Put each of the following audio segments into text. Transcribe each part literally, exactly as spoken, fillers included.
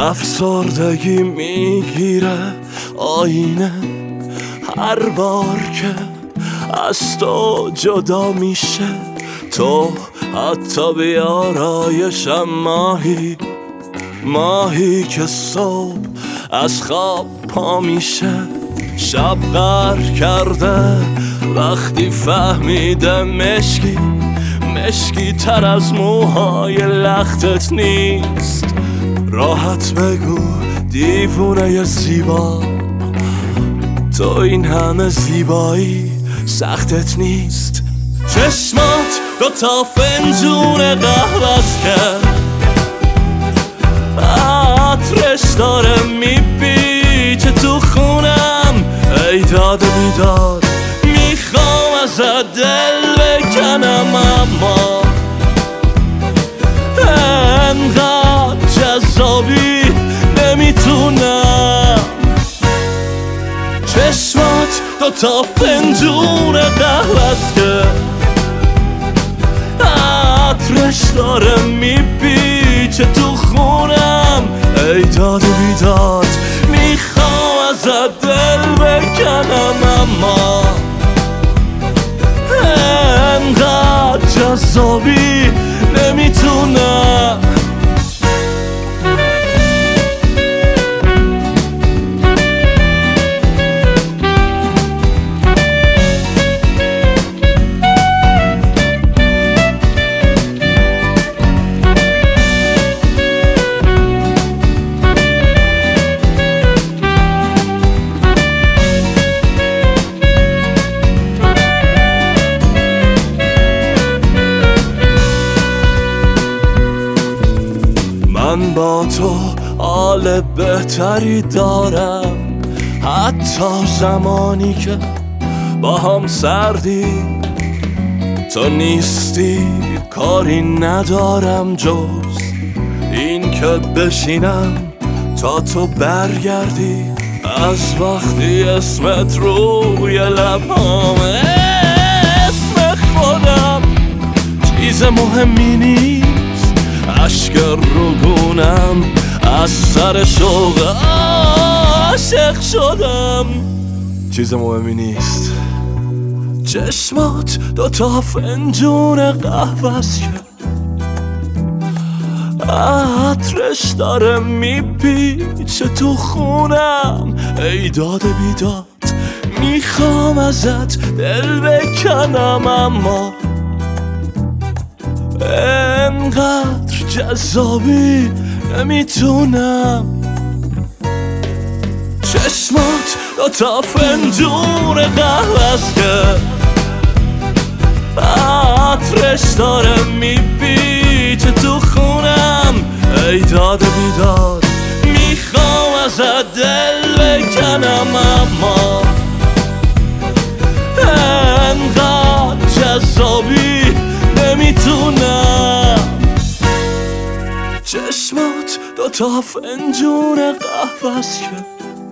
افسردگی میگیره آینه هر بار که از تو جدا میشه. تو حتی بیارایشم ماهی ماهی که صبح از خواب پا میشه. شب غر کرده وقتی فهمیده مشکی مشکی تر از موهای لختت نیست. راحت بگو دیوونه زیبا، تو این همه زیبایی سختت نیست. چشمات دو تا فنجون قهوه‌ست که عطرش داره میپیچه تو خونم. ای داد بیداد میخوام ازت دل بکنم، اما انقدر جذابی نمیتونم. چشمات دو تا فنجون قهوه‌ست که عطرش داره میپیچه تو خونم. ای داد و بیداد میخوام ازت دل بکنم، اما انقدر جذابی نمیتونم. من با تو حال بهتری دارم، حتی زمانی که با هم سردی. تو نیستی کاری ندارم جز این که بشینم تا تو برگردی. از وقتی اسمت روی لبام اسم خودم چیز مهمی نیست. عشق روگونم از سر شوق عاشق شدم، چیز مهمی نیست. چشمات دو تا فنجون قهوه‌ست که عطرش داره میپیچه تو خونم. ای داد بیداد میخوام ازت دل بکنم، اما انقدر جذابی نمیتونم. چشمات دو تا فنجون قهوه‌ست که عطرش داره میپیچه تو خونم. ای داد بیداد میخوام ازت دل بکنم، اما انقدر جذابی نمیتونم. چشمات دو تا فنجون قهوه‌ست که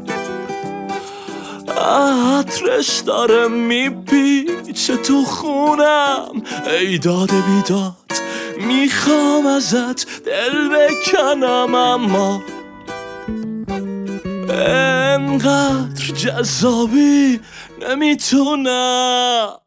عطرش داره میپیچه تو خونم. ای داد بیداد میخوام ازت دل بکنم، اما انقدر جذابی نمیتونم.